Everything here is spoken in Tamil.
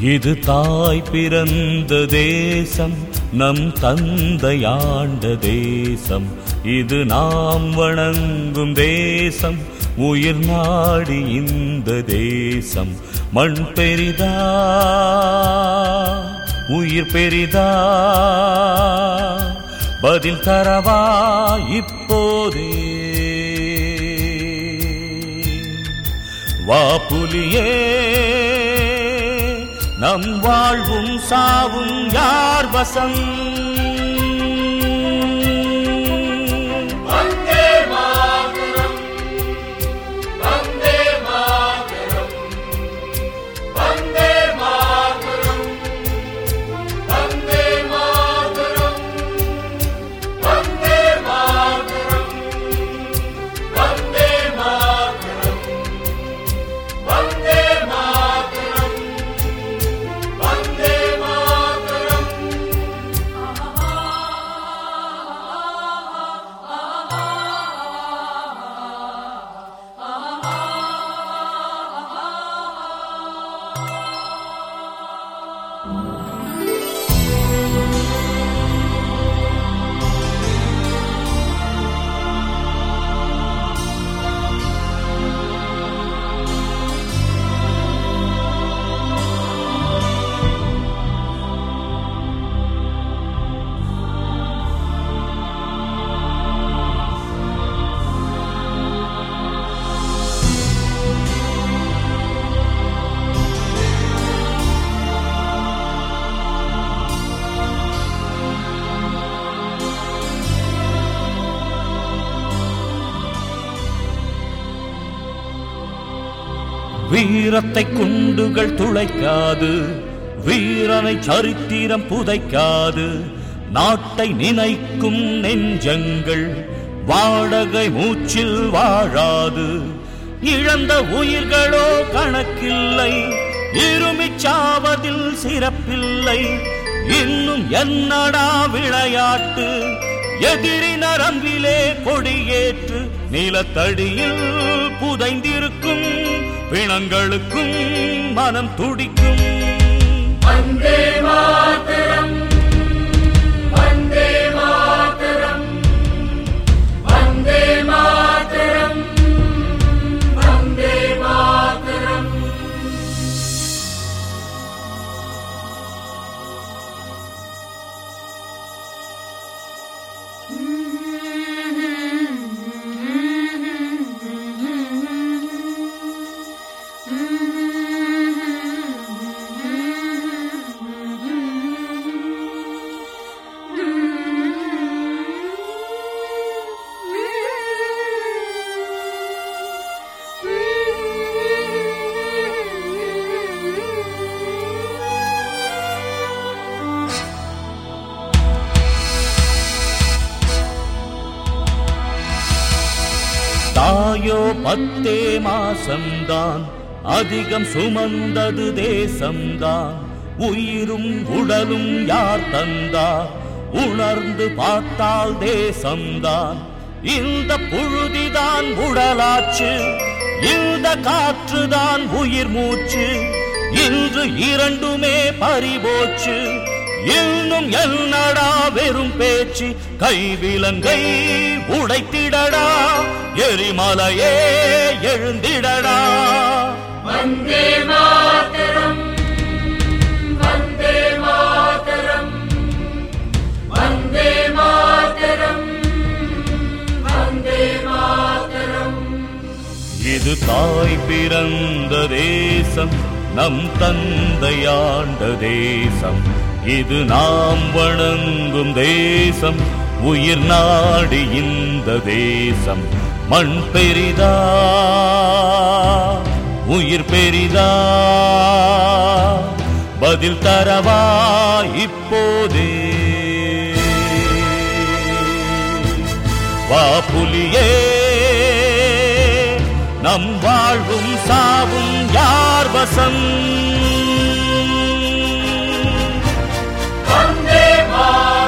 இது தாய் பிறந்த தேசம், நம் தந்தையாண்ட தேசம். இது நாம் வணங்கும் தேசம், உயிர் நாடி இந்த தேசம். மண் பெரிதா உயிர் பெரிதா, பதில் தரவா இப்போதே. வா புலியே, நம் வாழ்வும் சாவும் யார் வசம்? வந்தே மாதரம், வந்தே மாதரம், வந்தே மாதரம், வந்தே மாதரம், வந்தே மாதரம், வந்தே மாதரம், வந்தே மாதரம், வந்தே மாதரம். வீரத்தை குண்டுகள் துளைக்காது, வீரனை சரித்திரம் புதைக்காது. நாட்டை நினைக்கும் நெஞ்சங்கள் வாடகை மூச்சில் வாழாது. இழந்த உயிர்களோ கணக்கில்லை, இருமிச்சாவதில் சிறப்பில்லை. இன்னும் என்னடா விளையாட்டு? எதிரி நரம்பிலே கொடியேற்று, நிலத்தடியில் புதைந்திருக்கும் பிணங்களுக்கும் மனம் துடிக்கும். வந்தே மாதரம், வந்தே மாதரம், வந்தே மாதரம், வந்தே மாதரம். தாயோ 10 மாசம்தான், அதிகம் சுமந்தது தேசம்தான். உயிரும் உடலும் யார் தந்தார்? உணர்ந்து பார்த்தால் தேசம்தான். இந்த புழுதிதான் உடலாச்சு, இந்த காற்றுதான் உயிர் மூச்சு. இன்று இரண்டுமே பறிபோச்சு, இன்னும் என்னடா வெறும் பேச்சு? கைவிலங்கை உடைத்திடடா, எரிமலையே எழுந்திடடா. வந்தே மாதரம், வந்தே மாதரம், வந்தே மாதரம், வந்தே மாதரம். இது தாய் பிறந்த தேசம், நம் தந்தையாண்ட தேசம். இது நாம் வணங்கும் தேசம், உயிர் நாடி இந்த தேசம். மண் பெரிதா உயிர் பெரிதா, பதில் தரவா இப்போதே. வா புலியே, நம் வாழ்வும் சாவும் யார் வசம்? வந்தே மாதரம்.